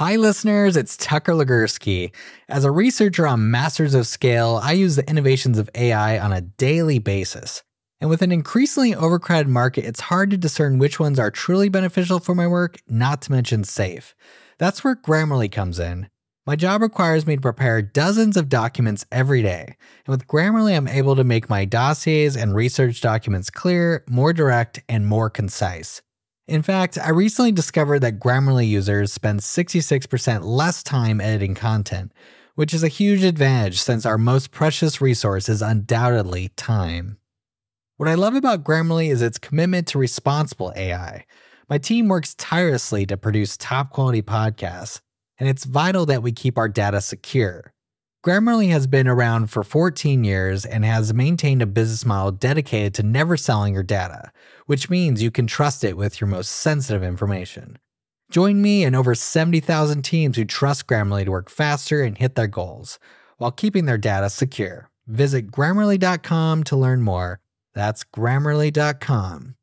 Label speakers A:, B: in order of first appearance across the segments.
A: Hi listeners, it's Tucker Legursky. As a researcher on Masters of Scale, I use the innovations of AI on a daily basis. And with an increasingly overcrowded market, it's hard to discern which ones are truly beneficial for my work, not to mention safe. That's where Grammarly comes in. My job requires me to prepare dozens of documents every day. And with Grammarly, I'm able to make my dossiers and research documents clear, more direct, and more concise. In fact, I recently discovered that Grammarly users spend 66% less time editing content, which is a huge advantage since our most precious resource is undoubtedly time. What I love about Grammarly is its commitment to responsible AI. My team works tirelessly to produce top-quality podcasts, and it's vital that we keep our data secure. Grammarly has been around for 14 years and has maintained a business model dedicated to never selling your data, which means you can trust it with your most sensitive information. Join me and over 70,000 teams who trust Grammarly to work faster and hit their goals, while keeping their data secure. Visit Grammarly.com to learn more. That's Grammarly.com.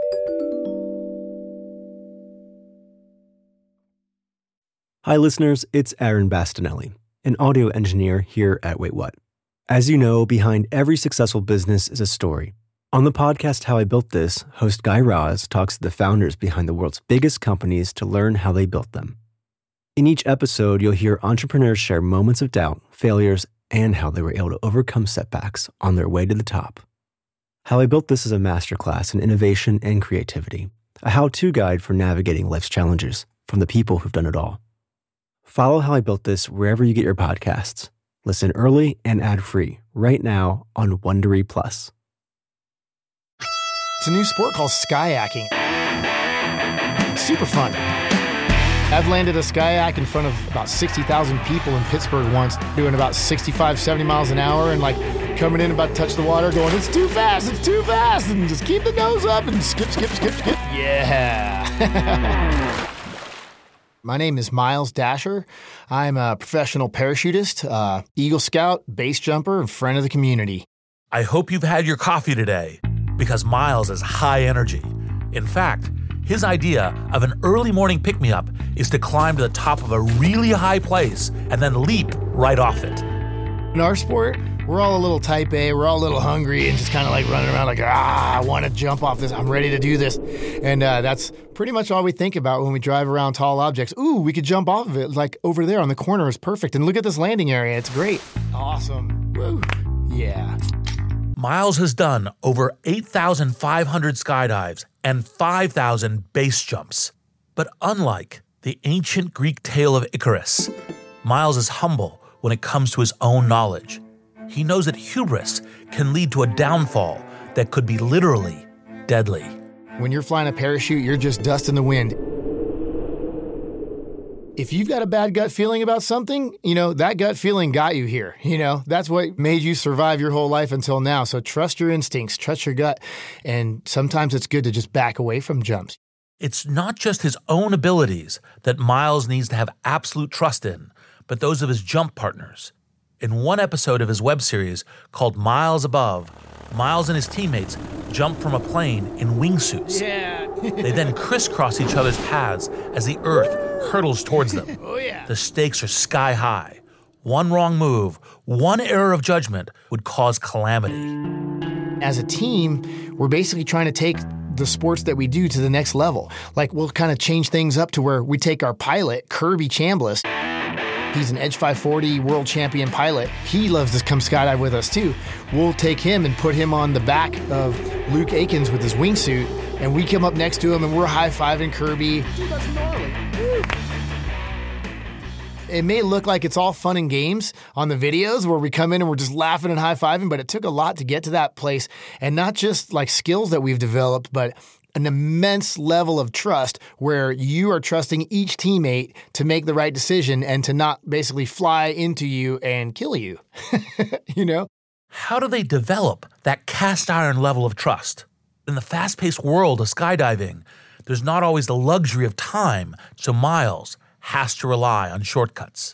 B: Hi listeners, it's Aaron Bastinelli, an audio engineer here at Wait What. As you know, behind every successful business is a story. On the podcast How I Built This, host Guy Raz talks to the founders behind the world's biggest companies to learn how they built them. In each episode, you'll hear entrepreneurs share moments of doubt, failures, and how they were able to overcome setbacks on their way to the top. How I Built This is a masterclass in innovation and creativity, a how-to guide for navigating life's challenges from the people who've done it all. Follow How I Built This wherever you get your podcasts. Listen early and ad-free right now on Wondery Plus.
C: It's a new sport called skyacking. It's super fun. I've landed a skyak in front of about 60,000 people in Pittsburgh once, doing about 65, 70 miles an hour and like coming in about to touch the water going, it's too fast, and just keep the nose up and skip. Yeah. My name is Miles Dasher. I'm a professional parachutist, Eagle Scout, base jumper, and friend of the community.
D: I hope you've had your coffee today, because Miles is high energy. In fact, his idea of an early morning pick-me-up is to climb to the top of a really high place and then leap right off it.
C: In our sport, we're all a little type A, we're all a little hungry and just kind of like running around like, I want to jump off this, I'm ready to do this. And that's pretty much all we think about when we drive around tall objects. Ooh, we could jump off of it, like over there on the corner is perfect. And look at this landing area, it's great. Awesome. Woo. Yeah.
D: Miles has done over 8,500 skydives and 5,000 base jumps. But unlike the ancient Greek tale of Icarus, Miles is humble when it comes to his own knowledge. He knows that hubris can lead to a downfall that could be literally deadly.
C: When you're flying a parachute, you're just dust in the wind. If you've got a bad gut feeling about something, that gut feeling got you here. That's what made you survive your whole life until now. So trust your instincts, trust your gut. And sometimes it's good to just back away from jumps.
D: It's not just his own abilities that Miles needs to have absolute trust in, but those of his jump partners. In one episode of his web series called Miles Above, Miles and his teammates jump from a plane in wingsuits.
C: Yeah.
D: They then crisscross each other's paths as the earth hurtles towards them.
C: Oh, yeah.
D: The stakes are sky high. One wrong move, one error of judgment would cause calamity.
C: As a team, we're basically trying to take the sports that we do to the next level. Like, we'll kind of change things up to where we take our pilot, Kirby Chambliss. He's an Edge 540 world champion pilot. He loves to come skydive with us too. We'll take him and put him on the back of Luke Aikens with his wingsuit, and we come up next to him and we're high-fiving Kirby. Dude, that's gnarly. Woo. It may look like it's all fun and games on the videos where we come in and we're just laughing and high-fiving, but it took a lot to get to that place. And not just like skills that we've developed, but an immense level of trust where you are trusting each teammate to make the right decision and to not basically fly into you and kill you.
D: How do they develop that cast iron level of trust? In the fast-paced world of skydiving, there's not always the luxury of time, so Miles has to rely on shortcuts.
C: You've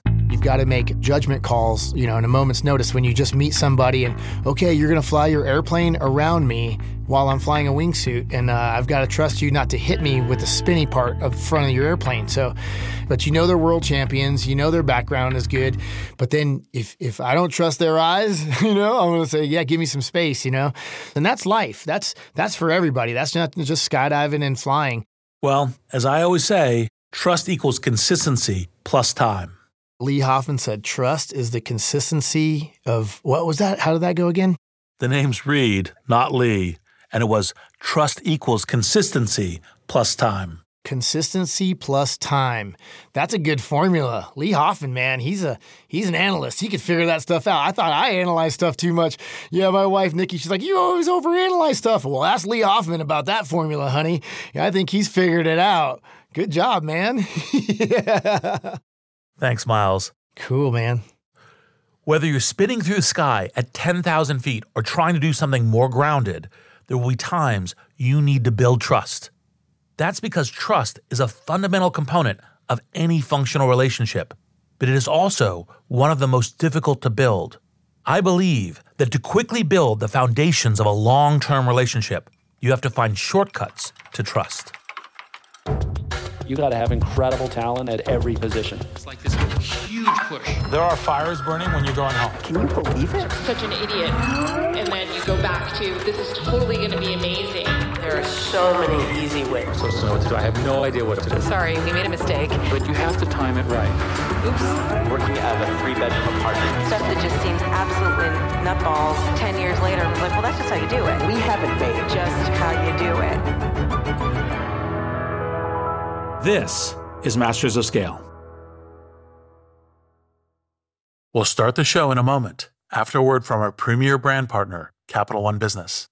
C: got to make judgment calls, in a moment's notice when you just meet somebody and, okay, you're going to fly your airplane around me while I'm flying a wingsuit, and I've got to trust you not to hit me with the spinny part of front of your airplane. So, but they're world champions, their background is good, but then if I don't trust their eyes, I'm going to say, yeah, give me some space, and that's life. That's for everybody. That's not just skydiving and flying.
D: Well, as I always say, trust equals consistency plus time.
C: Lee Hoffman said trust is the consistency of, what was that? How did that go again?
D: The name's Reed, not Lee, and it was trust equals consistency plus time.
C: Consistency plus time. That's a good formula. Lee Hoffman, man, he's an analyst. He could figure that stuff out. I thought I analyzed stuff too much. Yeah, my wife, Nikki, she's like, you always overanalyze stuff. Well, ask Lee Hoffman about that formula, honey. Yeah, I think he's figured it out. Good job, man. Yeah.
D: Thanks, Miles.
C: Cool, man.
D: Whether you're spinning through the sky at 10,000 feet or trying to do something more grounded, there will be times you need to build trust. That's because trust is a fundamental component of any functional relationship, but it is also one of the most difficult to build. I believe that to quickly build the foundations of a long-term relationship, you have to find shortcuts to trust.
E: You got to have incredible talent at every position.
F: It's like this huge push.
D: There are fires burning when you're going home.
G: Can you believe it?
H: Such an idiot. And then you go back to, this is totally going to be amazing.
G: There are so many easy ways.
E: I'm supposed to know what to do. I have no idea what to do.
H: Sorry, we made a mistake.
E: But you have to time it right.
H: Oops.
G: Working out of a 3-bedroom apartment.
I: Stuff that just seems absolute nutballs 10 years later. I was like, well, that's just how you do it.
G: We haven't made it.
I: Just how you do it.
E: This is Masters of Scale.
D: We'll start the show in a moment, after a word from our premier brand partner, Capital One Business.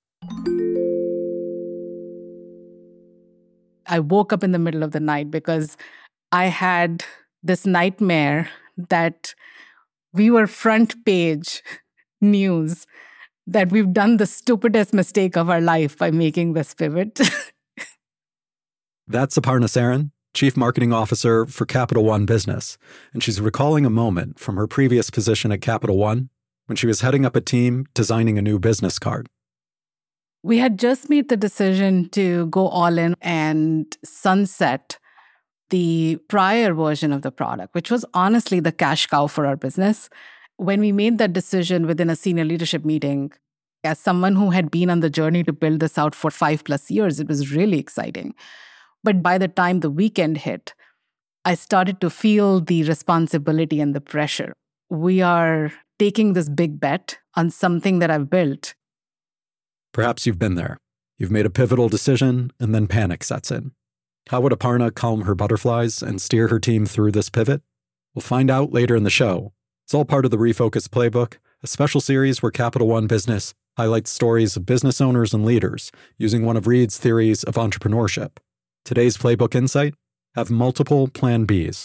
J: I woke up in the middle of the night because I had this nightmare that we were front page news, that we've done the stupidest mistake of our life by making this pivot.
B: That's Aparna Saran, Chief Marketing Officer for Capital One Business, and she's recalling a moment from her previous position at Capital One when she was heading up a team designing a new business card.
J: We had just made the decision to go all in and sunset the prior version of the product, which was honestly the cash cow for our business. When we made that decision within a senior leadership meeting, as someone who had been on the journey to build this out for 5+ years, it was really exciting. But by the time the weekend hit, I started to feel the responsibility and the pressure. We are taking this big bet on something that I've built.
B: Perhaps you've been there. You've made a pivotal decision, and then panic sets in. How would Aparna calm her butterflies and steer her team through this pivot? We'll find out later in the show. It's all part of the Refocus Playbook, a special series where Capital One Business highlights stories of business owners and leaders using one of Reed's theories of entrepreneurship. Today's Playbook Insight: have multiple Plan Bs.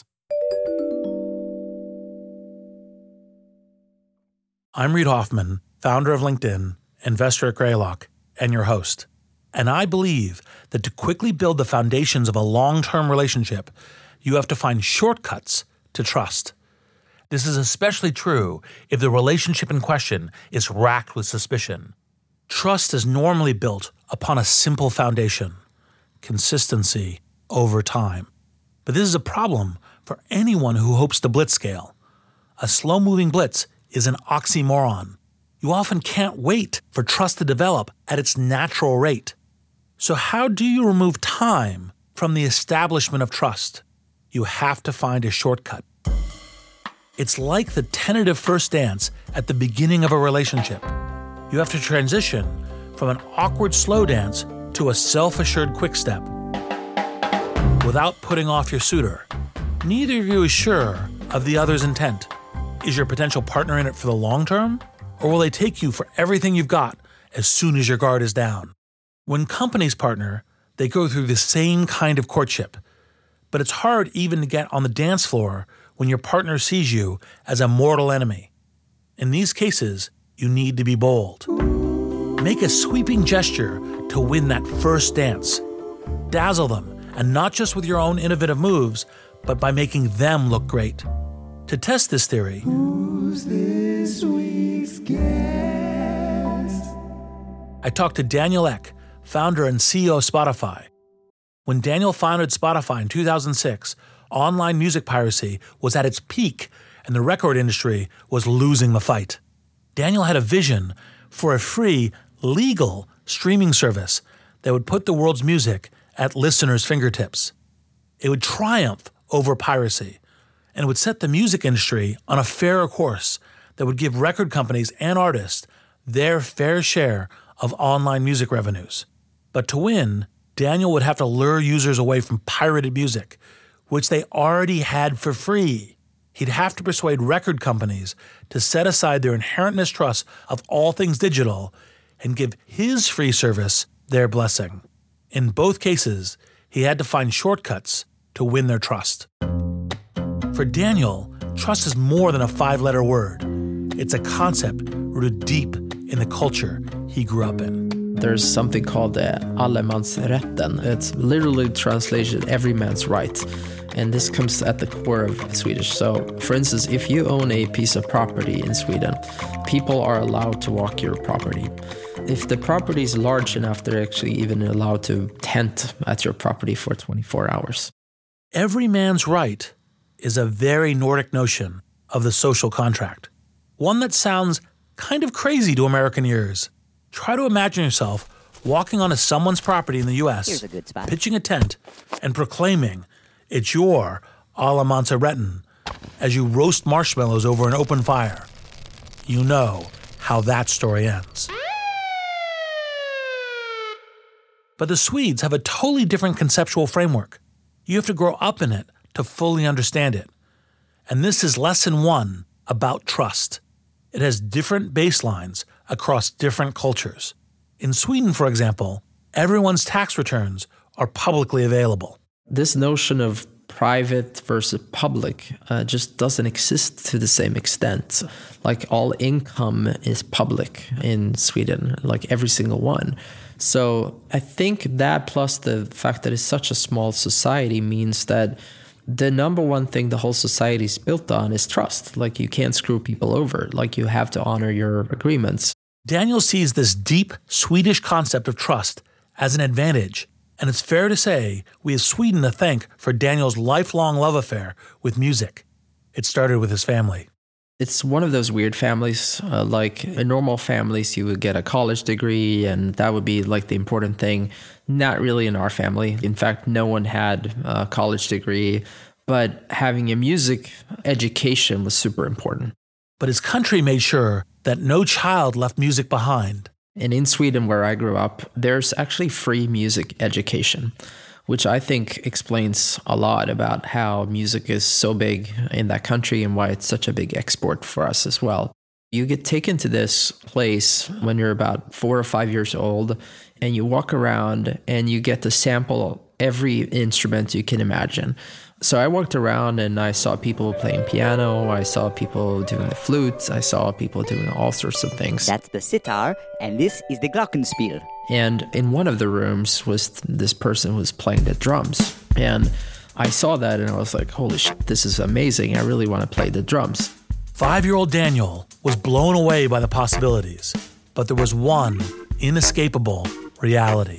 D: I'm Reed Hoffman, founder of LinkedIn, investor at Greylock, and your host. And I believe that to quickly build the foundations of a long-term relationship, you have to find shortcuts to trust. This is especially true if the relationship in question is racked with suspicion. Trust is normally built upon a simple foundation: consistency over time. But this is a problem for anyone who hopes to blitzscale. A slow-moving blitz is an oxymoron. You often can't wait for trust to develop at its natural rate. So how do you remove time from the establishment of trust? You have to find a shortcut. It's like the tentative first dance at the beginning of a relationship. You have to transition from an awkward slow dance to a self-assured quick step without putting off your suitor. Neither of you is sure of the other's intent. Is your potential partner in it for the long term, or will they take you for everything you've got as soon as your guard is down? When companies partner, they go through the same kind of courtship, but it's hard even to get on the dance floor when your partner sees you as a mortal enemy. In these cases, you need to be bold. Make a sweeping gesture to win that first dance. Dazzle them, and not just with your own innovative moves, but by making them look great. To test this theory,
K: Who's this week's guest?
D: I talked to Daniel Ek, founder and CEO of Spotify. When Daniel founded Spotify in 2006, online music piracy was at its peak and the record industry was losing the fight. Daniel had a vision for a free, legal streaming service that would put the world's music at listeners' fingertips. It would triumph over piracy, and it would set the music industry on a fairer course that would give record companies and artists their fair share of online music revenues. But to win, Daniel would have to lure users away from pirated music, which they already had for free. He'd have to persuade record companies to set aside their inherent mistrust of all things digital and give his free service their blessing. In both cases, he had to find shortcuts to win their trust. For Daniel, trust is more than a 5-letter word. It's a concept rooted deep in the culture he grew up in.
L: There's something called the allemansrätten. It's literally translated every man's right. And this comes at the core of Swedish. So, for instance, if you own a piece of property in Sweden, people are allowed to walk your property. If the property is large enough, they're actually even allowed to tent at your property for 24 hours.
D: Every man's right is a very Nordic notion of the social contract, one that sounds kind of crazy to American ears. Try to imagine yourself walking onto someone's property in the U.S., pitching a tent, and proclaiming it's your allemansrätten as you roast marshmallows over an open fire. You know how that story ends. But the Swedes have a totally different conceptual framework. You have to grow up in it to fully understand it. And this is lesson 1 about trust. It has different baselines across different cultures. In Sweden, for example, everyone's tax returns are publicly available.
L: This notion of private versus public just doesn't exist to the same extent. Like all income is public in Sweden, like every single one. So I think that plus the fact that it's such a small society means that the number one thing the whole society is built on is trust. Like you can't screw people over. Like you have to honor your agreements.
D: Daniel sees this deep Swedish concept of trust as an advantage. And it's fair to say we have Sweden to thank for Daniel's lifelong love affair with music. It started with his family.
L: It's one of those weird families. Like in normal families, you would get a college degree and that would be like the important thing. Not really in our family. In fact, no one had a college degree, but having a music education was super important.
D: But his country made sure that no child left music behind.
L: And in Sweden, where I grew up, there's actually free music education, which I think explains a lot about how music is so big in that country and why it's such a big export for us as well. You get taken to this place when you're about 4 or 5 years old, and you walk around and you get to sample every instrument you can imagine. So I walked around and I saw people playing piano, I saw people doing the flute, I saw people doing all sorts of things.
M: That's the sitar, and this is the glockenspiel.
L: And in one of the rooms was this person who was playing the drums. And I saw that and I was like, holy shit, this is amazing. I really want to play the drums.
D: 5-year-old Daniel was blown away by the possibilities, but there was one inescapable reality.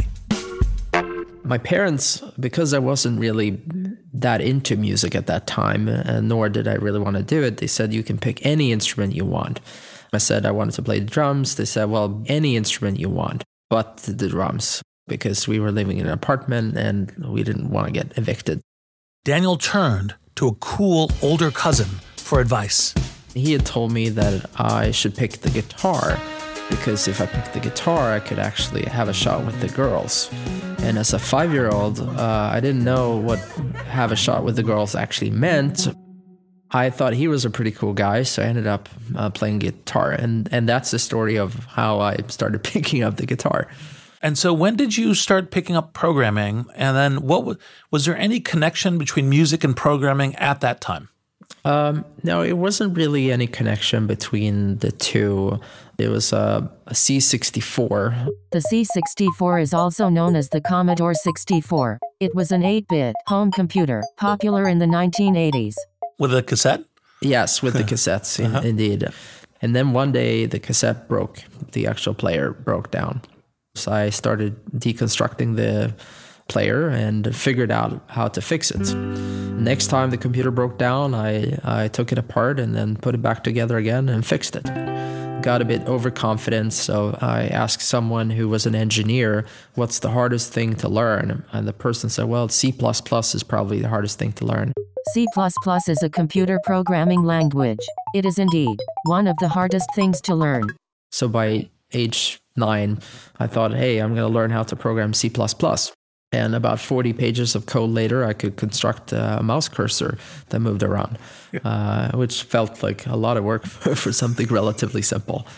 L: My parents, because I wasn't really that into music at that time, nor did I really want to do it, they said, you can pick any instrument you want. I said I wanted to play the drums. They said, well, any instrument you want, but the drums, because we were living in an apartment and we didn't want to get evicted.
D: Daniel turned to a cool older cousin for advice.
L: He had told me that I should pick the guitar, because if I picked the guitar, I could actually have a shot with the girls. And as a 5-year-old, I didn't know what have a shot with the girls actually meant. I thought he was a pretty cool guy, so I ended up playing guitar. And that's the story of how I started picking up the guitar.
D: And so when did you start picking up programming? And then was there any connection between music and programming at that time?
L: No, it wasn't really any connection between the two. It was a C64.
N: The C64 is also known as the Commodore 64. It was an 8-bit home computer, popular in the 1980s.
D: With a cassette?
L: Yes, with the cassettes, indeed. And then one day the cassette broke. The actual player broke down. So I started deconstructing the player and figured out how to fix it. Next time the computer broke down, I took it apart and then put it back together again and fixed it. Got a bit overconfident, so I asked someone who was an engineer, what's the hardest thing to learn? And the person said, well, C++ is probably the hardest thing to learn.
N: C++ is a computer programming language. It is indeed one of the hardest things to learn.
L: So by age 9, I thought, hey, I'm going to learn how to program C++. And about 40 pages of code later, I could construct a mouse cursor that moved around, which felt like a lot of work for something relatively simple.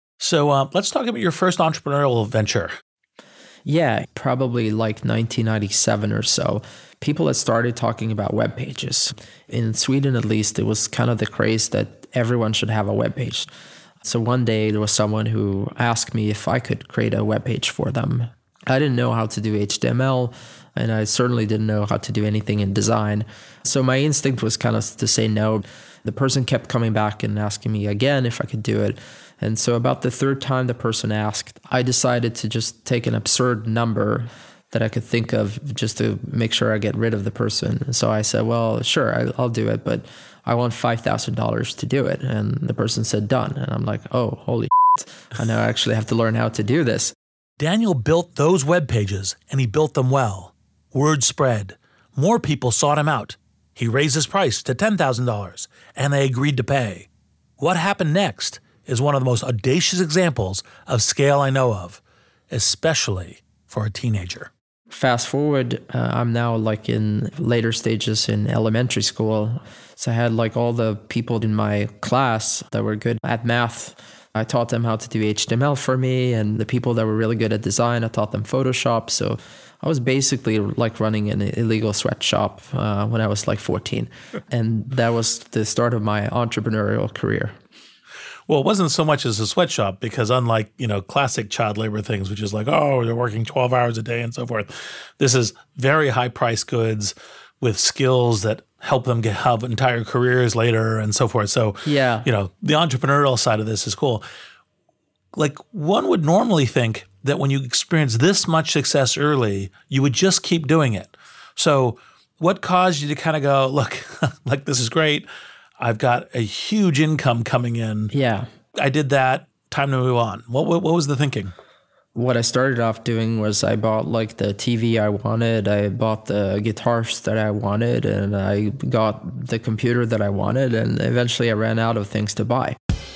D: So let's talk about your first entrepreneurial venture.
L: Yeah, probably like 1997 or so. People had started talking about web pages. In Sweden, at least, it was kind of the craze that everyone should have a web page. So one day there was someone who asked me if I could create a web page for them. I didn't know how to do HTML, and I certainly didn't know how to do anything in design. So my instinct was kind of to say no. The person kept coming back and asking me again if I could do it. And so about the third time the person asked, I decided to just take an absurd number that I could think of just to make sure I get rid of the person. And so I said, well, sure, I'll do it, but I want $5,000 to do it. And the person said, done. And I'm like, oh, holy shit. I now actually have to learn how to do this.
D: Daniel built those web pages, and he built them well. Word spread. More people sought him out. He raised his price to $10,000, and they agreed to pay. What happened next is one of the most audacious examples of scale I know of, especially for a teenager.
L: Fast forward, I'm now like in later stages in elementary school. So I had like all the people in my class that were good at math. I taught them how to do HTML for me, and the people that were really good at design, I taught them Photoshop. So I was basically like running an illegal sweatshop when I was like 14. And that was the start of my entrepreneurial career.
D: Well, it wasn't so much as a sweatshop because unlike, classic child labor things, which is like, oh, they're working 12 hours a day and so forth. This is very high priced goods with skills that help them have entire careers later and so forth. So,
L: yeah,
D: the entrepreneurial side of this is cool. Like one would normally think that when you experience this much success early, you would just keep doing it. So what caused you to kind of go, look, like this is great. I've got a huge income coming in.
L: Yeah.
D: I did that. Time to move on. What was the thinking?
L: What I started off doing was I bought like the TV I wanted. I bought the guitars that I wanted, and I got the computer that I wanted. And eventually I ran out of things to buy.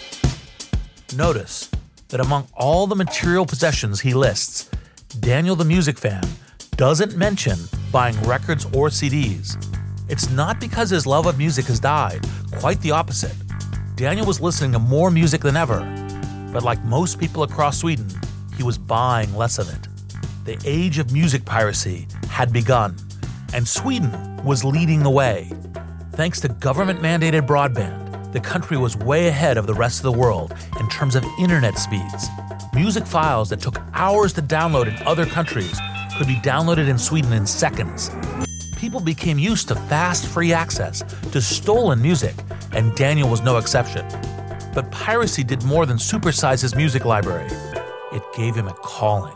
D: Notice that among all the material possessions he lists, Daniel the music fan doesn't mention buying records or CDs. It's not because his love of music has died. Quite the opposite. Daniel was listening to more music than ever. But like most people across Sweden, he was buying less of it. The age of music piracy had begun, and Sweden was leading the way. Thanks to government-mandated broadband, the country was way ahead of the rest of the world in terms of internet speeds. Music files that took hours to download in other countries could be downloaded in Sweden in seconds. People became used to fast, free access to stolen music, and Daniel was no exception. But piracy did more than supersize his music library. It gave him a calling.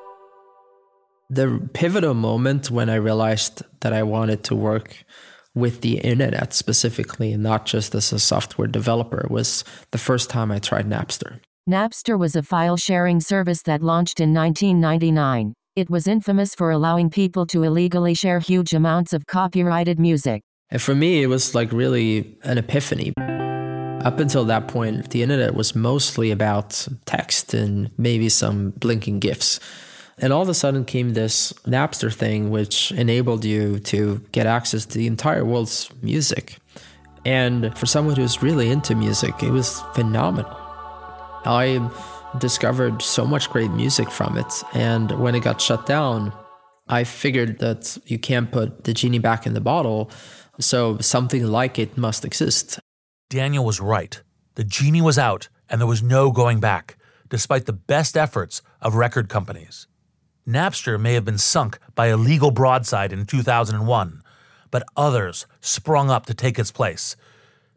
L: The pivotal moment when I realized that I wanted to work with the internet specifically, and not just as a software developer, was the first time I tried Napster.
N: Napster was a file-sharing service that launched in 1999. It was infamous for allowing people to illegally share huge amounts of copyrighted music.
L: And for me, it was like really an epiphany. Up until that point, the internet was mostly about text and maybe some blinking GIFs. And all of a sudden came this Napster thing, which enabled you to get access to the entire world's music. And for someone who's really into music, it was phenomenal. I discovered so much great music from it. And when it got shut down, I figured that you can't put the genie back in the bottle, so something like it must exist.
D: Daniel was right. The genie was out, and there was no going back, despite the best efforts of record companies. Napster may have been sunk by a legal broadside in 2001, but others sprung up to take its place.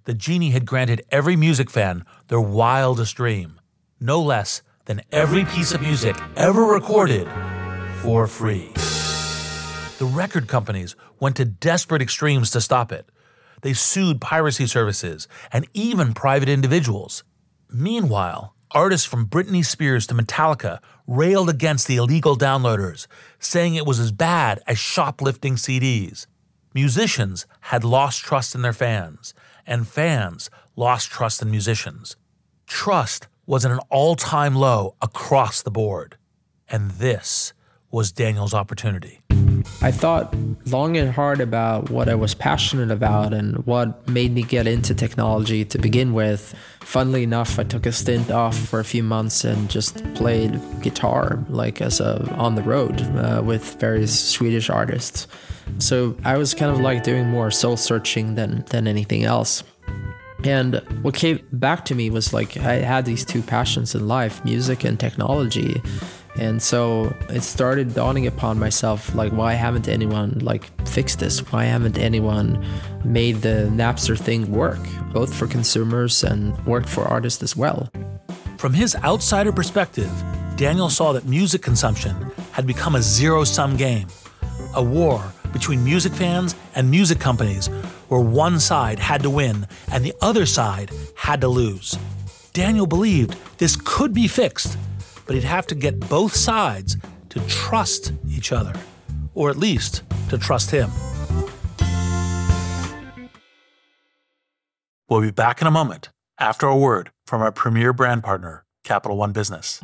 D: the genie had granted every music fan their wildest dream, no less than every piece of music ever recorded for free. The record companies went to desperate extremes to stop it. They sued piracy services and even private individuals. Meanwhile, artists from Britney Spears to Metallica railed against the illegal downloaders, saying it was as bad as shoplifting CDs. Musicians had lost trust in their fans, and fans lost trust in musicians. Trust was at an all-time low across the board. And this was Daniel's opportunity.
L: I thought long and hard about what I was passionate about and what made me get into technology to begin with. Funnily enough, I took a stint off for a few months and just played guitar, like on the road with various Swedish artists. So I was kind of like doing more soul searching than anything else. And what came back to me was like I had these two passions in life, music and technology. And so it started dawning upon myself, like, why haven't anyone fixed this? Why haven't anyone made the Napster thing work, both for consumers and work for artists as well?
D: From his outsider perspective, Daniel saw that music consumption had become a zero-sum game, a war between music fans and music companies where one side had to win and the other side had to lose. Daniel believed this could be fixed, but he'd have to get both sides to trust each other, or at least to trust him. We'll be back in a moment after a word from our premier brand partner, Capital One Business.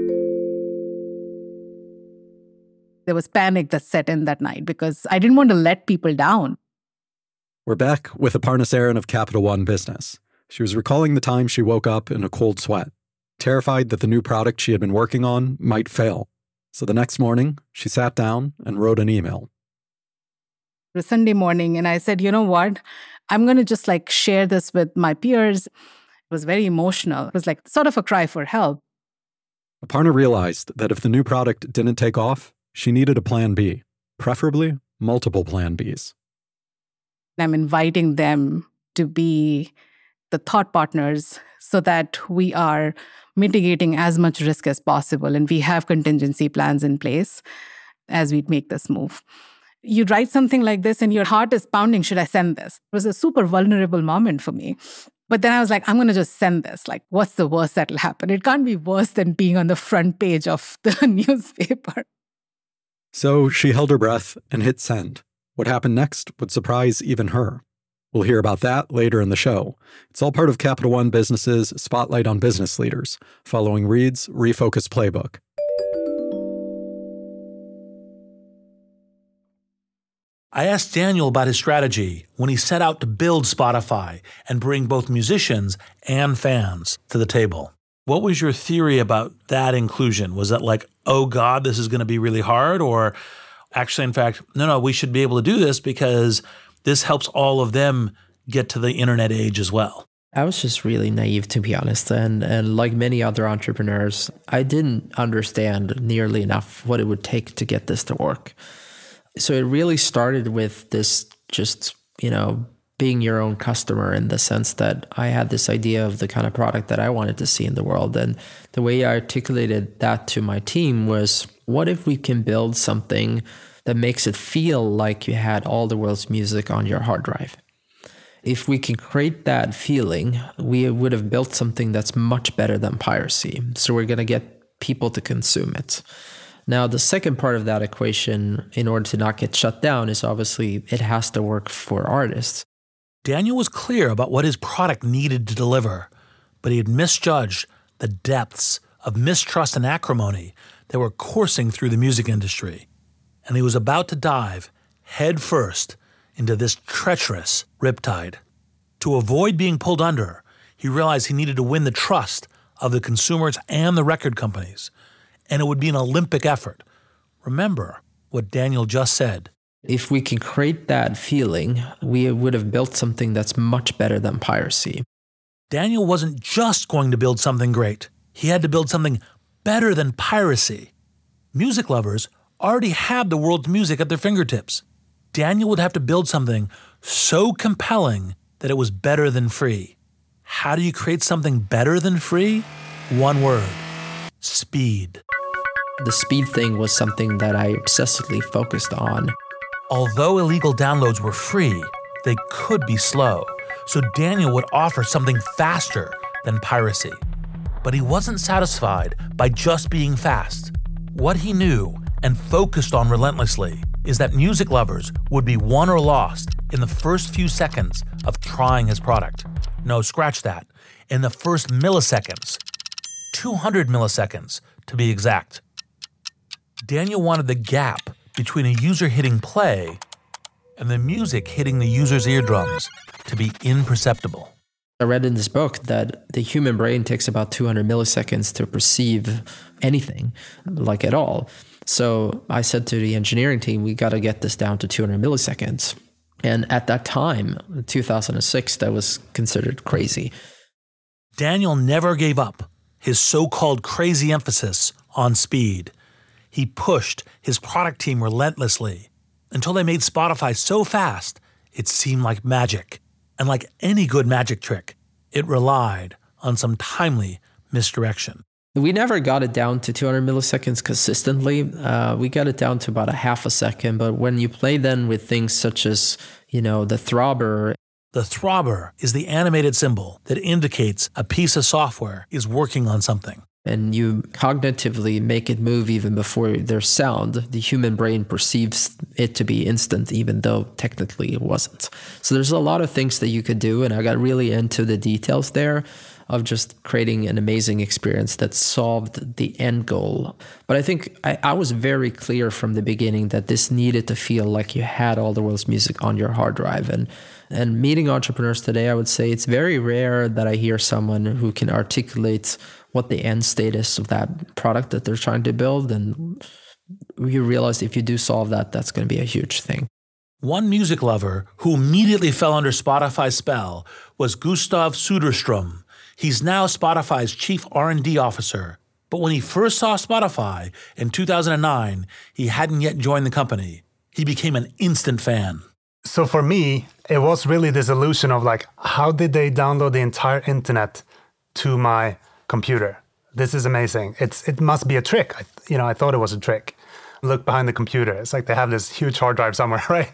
J: There was panic that set in that night because I didn't want to let people down.
B: We're back with Aparna Saran of Capital One Business. She was recalling the time she woke up in a cold sweat, terrified that the new product she had been working on might fail. So the next morning, she sat down and wrote an email.
J: It was Sunday morning, and I said, you know what? I'm going to just share this with my peers. It was very emotional. It was sort of a cry for help.
B: Aparna realized that if the new product didn't take off, she needed a plan B, preferably multiple plan Bs.
J: I'm inviting them to be the thought partners so that we are mitigating as much risk as possible and we have contingency plans in place as we make this move. You write something like this and your heart is pounding, should I send this? It was a super vulnerable moment for me. But then I was like, I'm going to just send this. What's the worst that'll happen? It can't be worse than being on the front page of the newspaper.
B: So she held her breath and hit send. What happened next would surprise even her. We'll hear about that later in the show. It's all part of Capital One Business's Spotlight on Business Leaders, following Reed's Refocus Playbook.
D: I asked Daniel about his strategy when he set out to build Spotify and bring both musicians and fans to the table. What was your theory about that inclusion? Was that oh God, this is going to be really hard? Or actually, in fact, no, we should be able to do this because this helps all of them get to the internet age as well?
L: I was just really naive, to be honest. And like many other entrepreneurs, I didn't understand nearly enough what it would take to get this to work. So it really started with this just, being your own customer, in the sense that I had this idea of the kind of product that I wanted to see in the world. And the way I articulated that to my team was, what if we can build something that makes it feel like you had all the world's music on your hard drive? If we can create that feeling, we would have built something that's much better than piracy. So we're going to get people to consume it. Now, the second part of that equation, in order to not get shut down, is obviously it has to work for artists.
D: Daniel was clear about what his product needed to deliver, but he had misjudged the depths of mistrust and acrimony that were coursing through the music industry. And he was about to dive head first into this treacherous riptide. To avoid being pulled under, he realized he needed to win the trust of the consumers and the record companies. And it would be an Olympic effort. Remember what Daniel just said.
L: If we can create that feeling, we would have built something that's much better than piracy.
D: Daniel wasn't just going to build something great. He had to build something better than piracy. Music lovers already had the world's music at their fingertips. Daniel would have to build something so compelling that it was better than free. How do you create something better than free? One word: speed.
L: The speed thing was something that I obsessively focused on.
D: Although illegal downloads were free, they could be slow, so Daniel would offer something faster than piracy. But he wasn't satisfied by just being fast. What he knew and focused on relentlessly is that music lovers would be won or lost in the first few seconds of trying his product. No, scratch that. In the first milliseconds. 200 milliseconds, to be exact. Daniel wanted the gap between a user hitting play and the music hitting the user's eardrums to be imperceptible.
L: I read in this book that the human brain takes about 200 milliseconds to perceive anything, like at all. So I said to the engineering team, we got to get this down to 200 milliseconds. And at that time, 2006, that was considered crazy.
D: Daniel never gave up his so-called crazy emphasis on speed. He pushed his product team relentlessly until they made Spotify so fast it seemed like magic. And like any good magic trick, it relied on some timely misdirection.
L: We never got it down to 200 milliseconds consistently. We got it down to about a half a second. But when you play then with things such as, the throbber.
D: The throbber is the animated symbol that indicates a piece of software is working on something.
L: And you cognitively make it move even before there's sound, the human brain perceives it to be instant, even though technically it wasn't. So there's a lot of things that you could do, and I got really into the details there of just creating an amazing experience that solved the end goal. But I think I was very clear from the beginning that this needed to feel like you had all the world's music on your hard drive. And meeting entrepreneurs today, I would say it's very rare that I hear someone who can articulate what the end state is of that product that they're trying to build. And you realize if you do solve that, that's going to be a huge thing.
D: One music lover who immediately fell under Spotify's spell was Gustav Söderström. He's now Spotify's chief R&D officer. But when he first saw Spotify in 2009, he hadn't yet joined the company. He became an instant fan.
O: So for me, it was really this illusion of how did they download the entire internet to my computer? This is amazing. It must be a trick. I thought it was a trick. Look behind the computer. It's like they have this huge hard drive somewhere, right?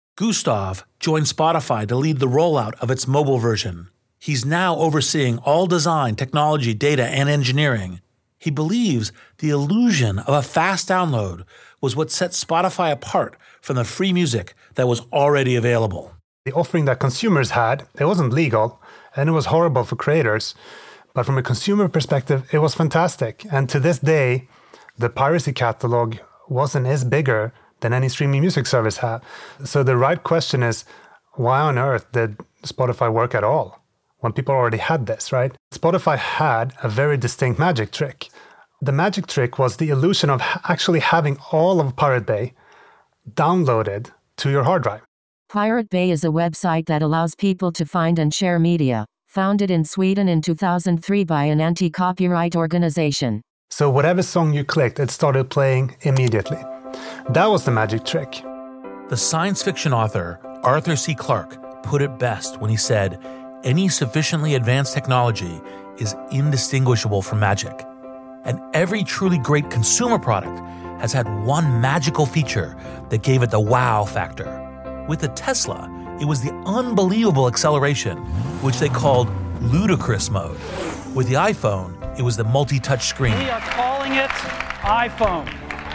D: Gustav joined Spotify to lead the rollout of its mobile version. He's now overseeing all design, technology, data, and engineering. He believes the illusion of a fast download was what set Spotify apart from the free music that was already available.
O: The offering that consumers had, it wasn't legal, and it was horrible for creators. But from a consumer perspective, it was fantastic. And to this day, the piracy catalog is bigger than any streaming music service had. So the right question is, why on earth did Spotify work at all when people already had this, right? Spotify had a very distinct magic trick. The magic trick was the illusion of actually having all of Pirate Bay downloaded to your hard drive.
N: Pirate Bay is a website that allows people to find and share media, founded in Sweden in 2003 by an anti-copyright organization.
O: So whatever song you clicked, it started playing immediately. That was the magic trick.
D: The science fiction author Arthur C. Clarke put it best when he said, any sufficiently advanced technology is indistinguishable from magic. And every truly great consumer product has had one magical feature that gave it the wow factor. With the Tesla, it was the unbelievable acceleration, which they called ludicrous mode. With the iPhone, it was the multi-touch screen.
P: We are calling it iPhone.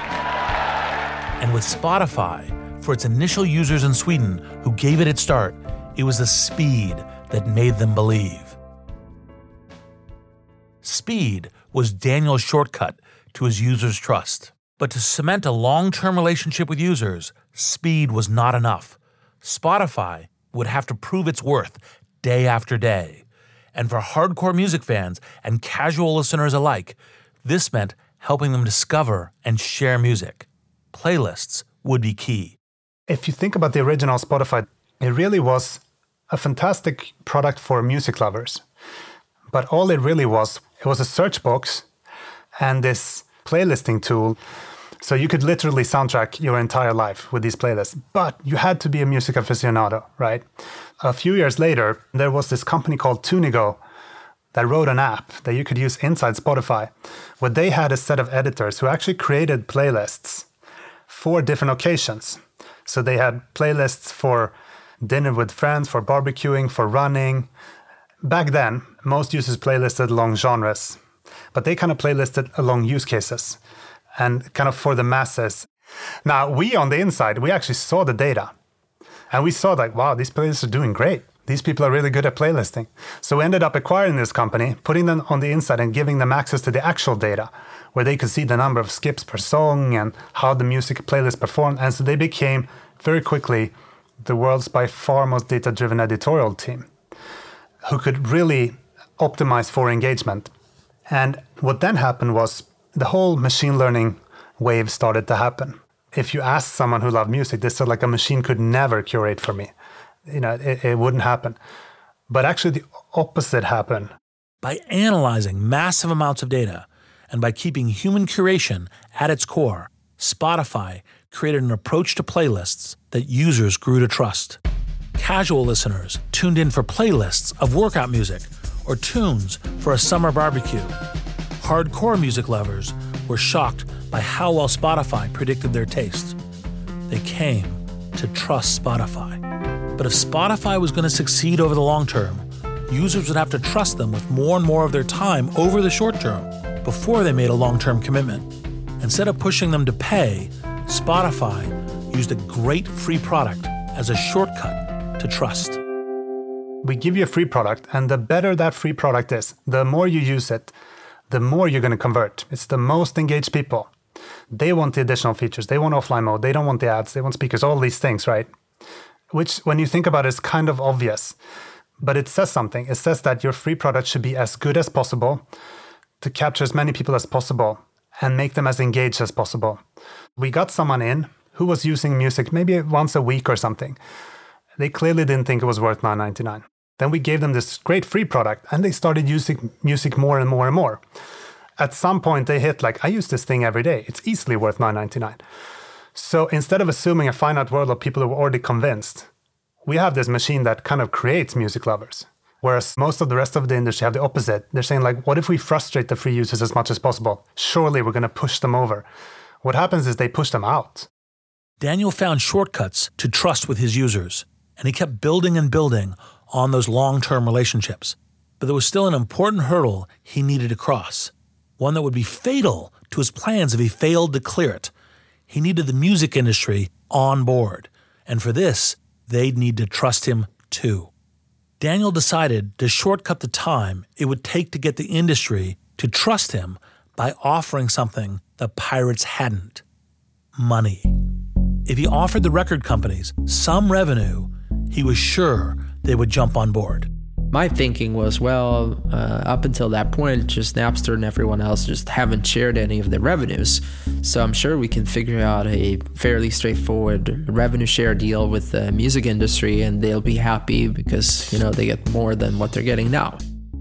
D: And with Spotify, for its initial users in Sweden who gave it its start, it was the speed that made them believe. Speed was Daniel's shortcut to his users' trust. But to cement a long-term relationship with users, speed was not enough. Spotify would have to prove its worth day after day. And for hardcore music fans and casual listeners alike, this meant helping them discover and share music. Playlists would be key.
O: If you think about the original Spotify, it really was a fantastic product for music lovers. But all it really was, it was a search box and this playlisting tool. So you could literally soundtrack your entire life with these playlists. But you had to be a music aficionado, right? A few years later, there was this company called Tunigo that wrote an app that you could use inside Spotify, where they had a set of editors who actually created playlists for different occasions. So they had playlists for dinner with friends, for barbecuing, for running. Back then, most users playlisted along genres, but they kind of playlisted along use cases and kind of for the masses. Now, we on the inside, we actually saw the data. And we saw like, wow, these playlists are doing great. These people are really good at playlisting. So we ended up acquiring this company, putting them on the inside and giving them access to the actual data, where they could see the number of skips per song and how the music playlist performed. And so they became very quickly the world's by far most data-driven editorial team, who could really optimize for engagement. And what then happened was the whole machine learning wave started to happen. If you asked someone who loved music, they said like a machine could never curate for me. It wouldn't happen. But actually the opposite happened.
D: By analyzing massive amounts of data and by keeping human curation at its core, Spotify created an approach to playlists that users grew to trust. Casual listeners tuned in for playlists of workout music or tunes for a summer barbecue. Hardcore music lovers were shocked by how well Spotify predicted their tastes. They came to trust Spotify. But if Spotify was going to succeed over the long term, users would have to trust them with more and more of their time over the short term before they made a long-term commitment. Instead of pushing them to pay, Spotify used a great free product as a shortcut to trust.
O: We give you a free product, and the better that free product is, the more you use it, the more you're going to convert. It's the most engaged people. They want the additional features. They want offline mode. They don't want the ads. They want speakers, all these things, right? Which, when you think about it, is kind of obvious. But it says something. It says that your free product should be as good as possible to capture as many people as possible and make them as engaged as possible. We got someone in who was using music maybe once a week or something. They clearly didn't think it was worth $9.99. Then we gave them this great free product and they started using music more and more and more. At some point they hit like, I use this thing every day. It's easily worth $9.99. So instead of assuming a finite world of people who are already convinced, we have this machine that kind of creates music lovers. Whereas most of the rest of the industry have the opposite. They're saying like, what if we frustrate the free users as much as possible? Surely we're going to push them over. What happens is they push them out.
D: Daniel found shortcuts to trust with his users, and he kept building and building on those long-term relationships. But there was still an important hurdle he needed to cross, one that would be fatal to his plans if he failed to clear it. He needed the music industry on board, and for this, they'd need to trust him too. Daniel decided to shortcut the time it would take to get the industry to trust him by offering something the pirates hadn't: money. If he offered the record companies some revenue, he was sure they would jump on board.
L: My thinking was, up until that point, just Napster and everyone else just haven't shared any of their revenues. So I'm sure we can figure out a fairly straightforward revenue share deal with the music industry and they'll be happy because, they get more than what they're getting now.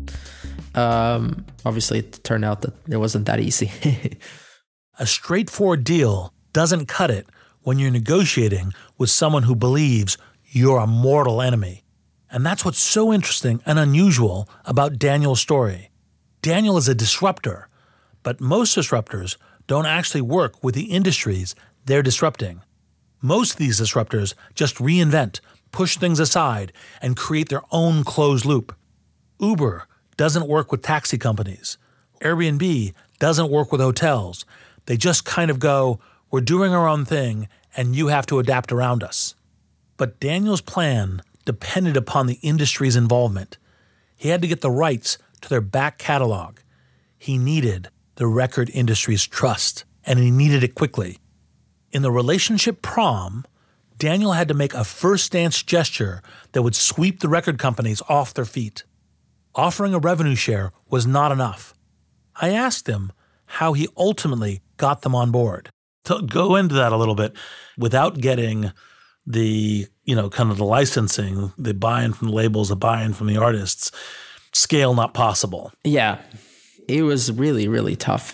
L: Obviously, it turned out that it wasn't that easy.
D: A straightforward deal doesn't cut it when you're negotiating with someone who believes you're a mortal enemy. And that's what's so interesting and unusual about Daniel's story. Daniel is a disruptor, but most disruptors don't actually work with the industries they're disrupting. Most of these disruptors just reinvent, push things aside, and create their own closed loop. Uber doesn't work with taxi companies. Airbnb doesn't work with hotels. They just kind of go, we're doing our own thing, and you have to adapt around us. But Daniel's plan depended upon the industry's involvement. He had to get the rights to their back catalog. He needed the record industry's trust, and he needed it quickly. In the relationship prom, Daniel had to make a first dance gesture that would sweep the record companies off their feet. Offering a revenue share was not enough. I asked him how he ultimately got them on board. To go into that a little bit, without getting the, kind of the licensing, the buy-in from the labels, the buy-in from the artists, scale not possible.
L: Yeah, it was really, really tough.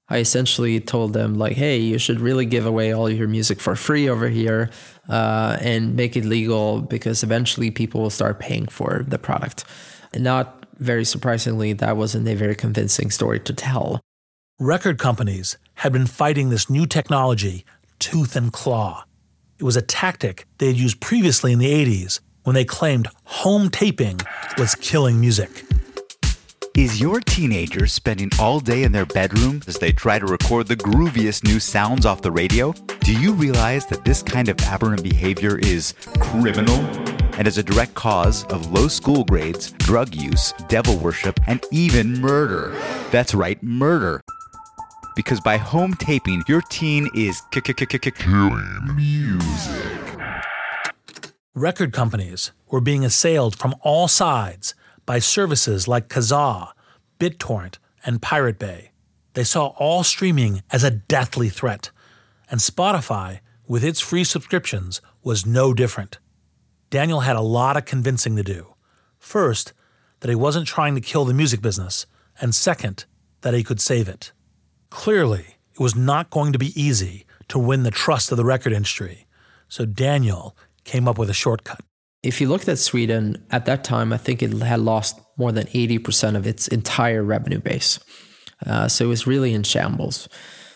L: I essentially told them like, hey, you should really give away all your music for free over here and make it legal, because eventually people will start paying for the product. And not very surprisingly, that wasn't a very convincing story to tell.
D: Record companies had been fighting this new technology tooth and claw. It was a tactic they had used previously in the 80s when they claimed home taping was killing music.
Q: Is your teenager spending all day in their bedroom as they try to record the grooviest new sounds off the radio? Do you realize that this kind of aberrant behavior is criminal and is a direct cause of low school grades, drug use, devil worship, and even murder? That's right, murder. Because by home taping, your teen is killing music.
D: Record companies were being assailed from all sides by services like Kazaa, BitTorrent, and Pirate Bay. They saw all streaming as a deathly threat, and Spotify, with its free subscriptions, was no different. Daniel had a lot of convincing to do. First, that he wasn't trying to kill the music business, and second, that he could save it. Clearly, it was not going to be easy to win the trust of the record industry, so Daniel came up with a shortcut.
L: If you looked at Sweden, at that time, I think it had lost more than 80% of its entire revenue base. So it was really in shambles.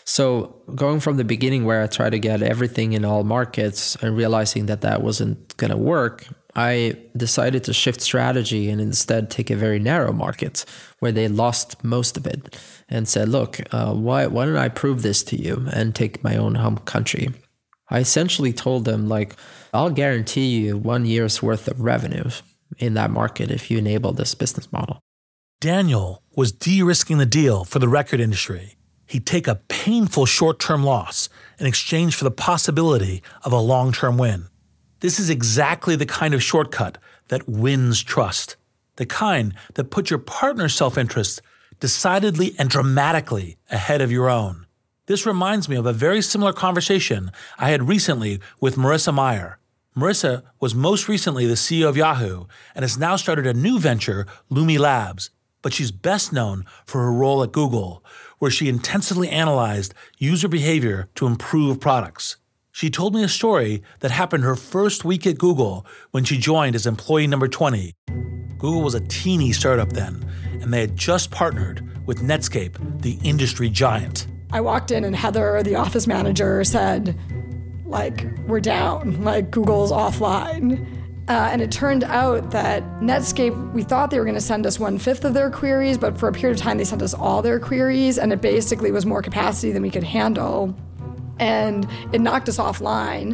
L: So going from the beginning where I tried to get everything in all markets and realizing that that wasn't going to work, I decided to shift strategy and instead take a very narrow market where they lost most of it and said, look, why don't I prove this to you and take my own home country? I essentially told them, like, I'll guarantee you 1 year's worth of revenue in that market if you enable this business model.
D: Daniel was de-risking the deal for the record industry. He'd take a painful short-term loss in exchange for the possibility of a long-term win. This is exactly the kind of shortcut that wins trust, the kind that puts your partner's self-interest decidedly and dramatically ahead of your own. This reminds me of a very similar conversation I had recently with Marissa Mayer. Marissa was most recently the CEO of Yahoo and has now started a new venture, Lumi Labs, but she's best known for her role at Google, where she intensively analyzed user behavior to improve products. She told me a story that happened her first week at Google when she joined as employee number 20. Google was a teeny startup then, and they had just partnered with Netscape, the industry giant.
R: I walked in and Heather, the office manager, said, like, we're down, like Google's offline. And it turned out that Netscape, we thought they were going to send us 1/5 of their queries, but for a period of time they sent us all their queries, and it basically was more capacity than we could handle. And it knocked us offline.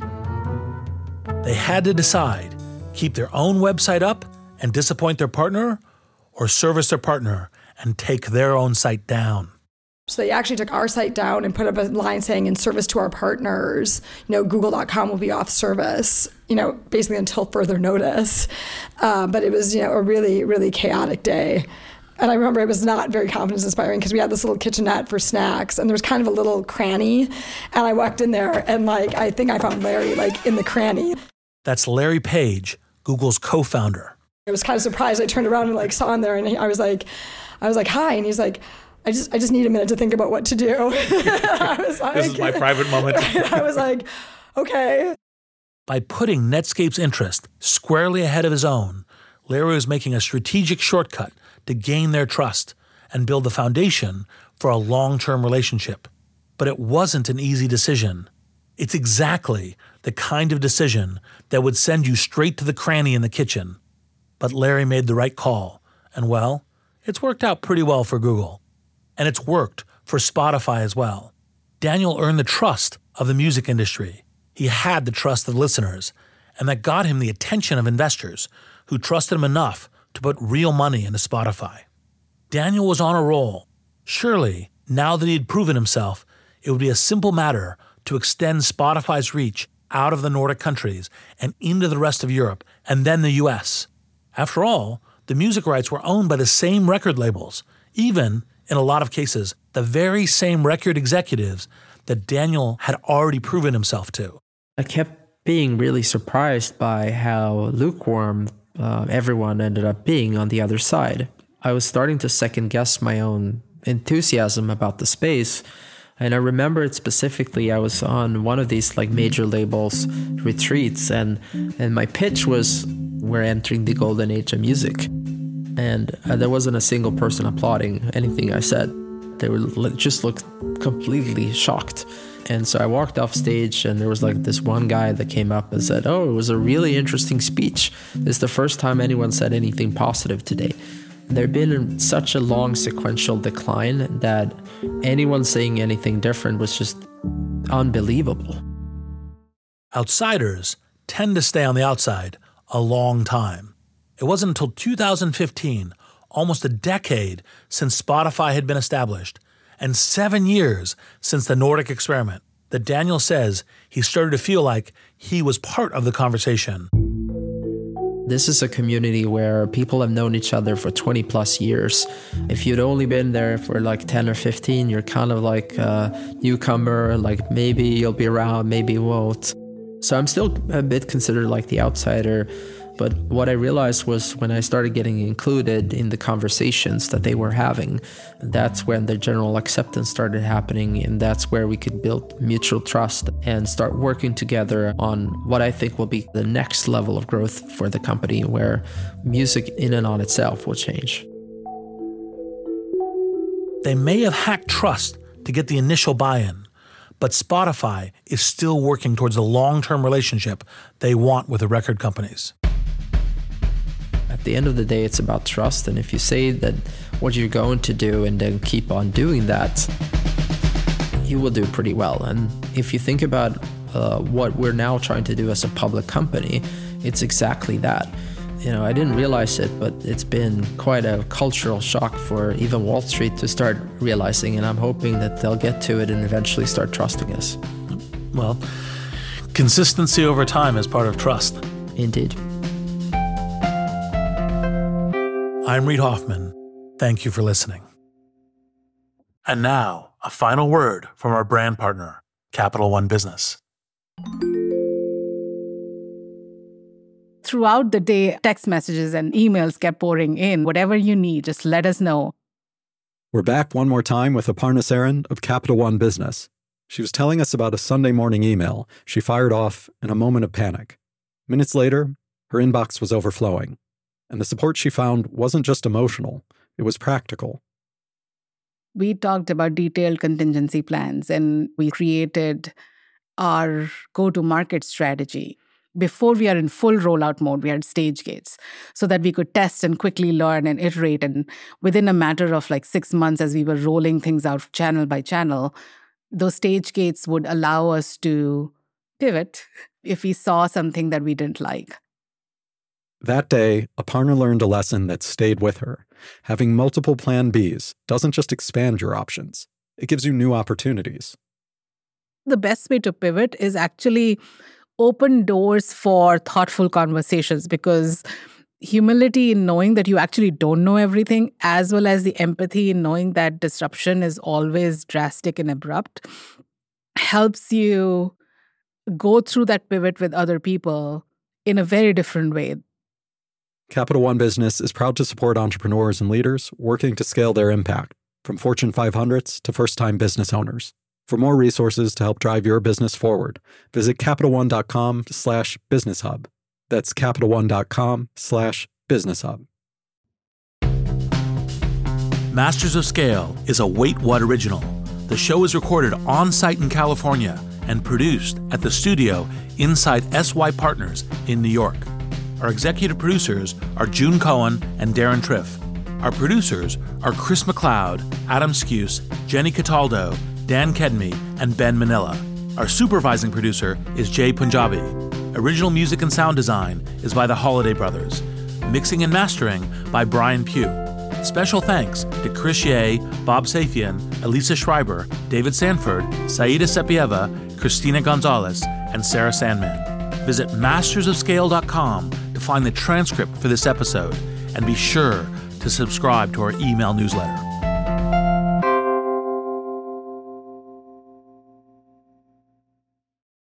D: They had to decide, keep their own website up and disappoint their partner, or service their partner and take their own site down.
R: So they actually took our site down and put up a line saying, in service to our partners, Google.com will be off service, basically until further notice. But it was, a really, really chaotic day. And I remember it was not very confidence inspiring because we had this little kitchenette for snacks and there was kind of a little cranny. And I walked in there and I think I found Larry in the cranny.
D: That's Larry Page, Google's co-founder.
R: I was kind of surprised. I turned around and saw him there and I was like, hi. And he's like, I just need a minute to think about what to do. I was like,
D: this is my private moment.
R: I was like, okay.
D: By putting Netscape's interest squarely ahead of his own, Larry was making a strategic shortcut to gain their trust and build the foundation for a long-term relationship. But it wasn't an easy decision. It's exactly the kind of decision that would send you straight to the cranny in the kitchen. But Larry made the right call, and well, it's worked out pretty well for Google. And it's worked for Spotify as well. Daniel earned the trust of the music industry. He had the trust of listeners, and that got him the attention of investors who trusted him enough to put real money into Spotify. Daniel was on a roll. Surely, now that he had proven himself, it would be a simple matter to extend Spotify's reach out of the Nordic countries and into the rest of Europe and then the US. After all, the music rights were owned by the same record labels, even, in a lot of cases, the very same record executives that Daniel had already proven himself to.
L: I kept being really surprised by how lukewarm everyone ended up being on the other side. I was starting to second guess my own enthusiasm about the space. And I remember it specifically. I was on one of these like major labels retreats, and my pitch was, we're entering the golden age of music. And there wasn't a single person applauding anything I said. They were just looked completely shocked. And so I walked off stage, and there was like this one guy that came up and said, "Oh, it was a really interesting speech. It's the first time anyone said anything positive today." There had been such a long sequential decline that anyone saying anything different was just unbelievable.
D: Outsiders tend to stay on the outside a long time. It wasn't until 2015, almost a decade since Spotify had been established, and 7 years since the Nordic experiment, that Daniel says he started to feel like he was part of the conversation.
L: This is a community where people have known each other for 20 plus years. If you'd only been there for like 10 or 15, you're kind of like a newcomer, like maybe you'll be around, maybe you won't. So I'm still a bit considered like the outsider. But what I realized was when I started getting included in the conversations that they were having, that's when the general acceptance started happening, and that's where we could build mutual trust and start working together on what I think will be the next level of growth for the company, where music in and on itself will change.
D: They may have hacked trust to get the initial buy-in, but Spotify is still working towards the long-term relationship they want with the record companies.
L: At the end of the day, it's about trust. And if you say that what you're going to do and then keep on doing that, you will do pretty well. And if you think about what we're now trying to do as a public company, it's exactly that. You know, I didn't realize it, but it's been quite a cultural shock for even Wall Street to start realizing, and I'm hoping that they'll get to it and eventually start trusting us.
D: Well, consistency over time is part of trust.
L: Indeed.
D: I'm Reid Hoffman. Thank you for listening. And now, a final word from our brand partner, Capital One Business.
J: Throughout the day, text messages and emails kept pouring in. Whatever you need, just let us know.
S: We're back one more time with Aparna Saran of Capital One Business. She was telling us about a Sunday morning email she fired off in a moment of panic. Minutes later, her inbox was overflowing. And the support she found wasn't just emotional, it was practical.
J: We talked about detailed contingency plans, and we created our go-to-market strategy. Before we are in full rollout mode, we had stage gates so that we could test and quickly learn and iterate. And within a matter of like 6 months, as we were rolling things out channel by channel, those stage gates would allow us to pivot if we saw something that we didn't like.
S: That day, Aparna learned a lesson that stayed with her. Having multiple plan Bs doesn't just expand your options. It gives you new opportunities.
J: The best way to pivot is actually open doors for thoughtful conversations, because humility in knowing that you actually don't know everything, as well as the empathy in knowing that disruption is always drastic and abrupt, helps you go through that pivot with other people in a very different way.
S: Capital One Business is proud to support entrepreneurs and leaders working to scale their impact, from Fortune 500s to first-time business owners. For more resources to help drive your business forward, visit CapitalOne.com/BusinessHub. That's CapitalOne.com/BusinessHub.
D: Masters of Scale is a Wait What original. The show is recorded on-site in California and produced at the studio inside SY Partners in New York. Our executive producers are June Cohen and Darren Triff. Our producers are Chris McLeod, Adam Skuse, Jenny Cataldo, Dan Kedmi, and Ben Manila. Our supervising producer is Jay Punjabi. Original music and sound design is by the Holiday Brothers. Mixing and mastering by Brian Pugh. Special thanks to Chris Ye, Bob Safian, Elisa Schreiber, David Sanford, Saida Sepieva, Christina Gonzalez, and Sarah Sandman. Visit mastersofscale.com to find the transcript for this episode, and be sure to subscribe to our email newsletter.